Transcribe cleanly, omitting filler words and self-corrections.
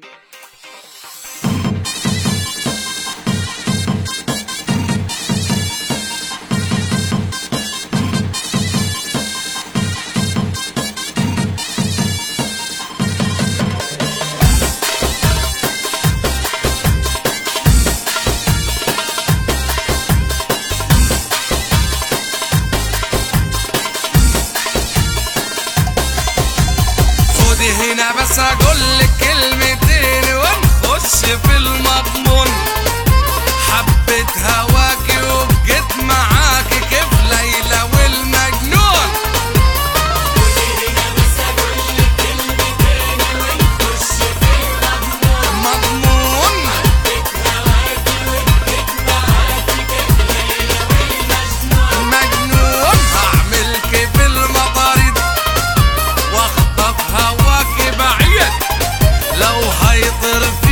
هنا بس اقولك كلمتين ونخش في المضمون. حبيت هواكي وبقيت معاكي كيف ليلى والمجنون. هنا بس اقولك كلمتين ونخش في مضمون. حبيت هواكي وبقيت معاكي كيف ليلى والمجنون. مجنون هعمل كيف المطاريد واخطف هواكي بعيد لو هيطير